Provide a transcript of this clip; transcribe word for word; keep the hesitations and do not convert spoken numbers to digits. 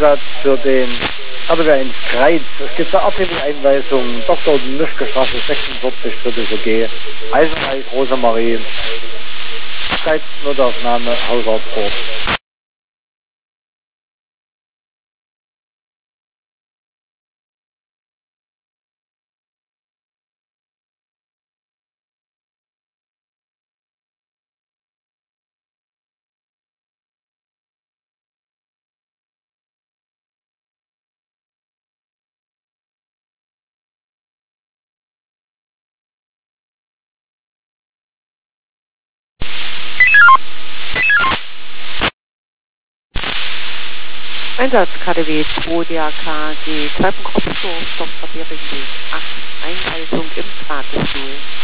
Einsatz für den Erdogan ins Kreuz. Es gibt eine Abhebungseinweisung, Doktor Mischke Straße sechsundvierzig, dritte G, Eisenreich, Rosemarie, Zeitnotaufnahme, Hausarzt. Einsatz K D W zwei D A K G Treppenkopfsturm, Stockpapier Weg acht, Einweisung im Fahrgestuhl.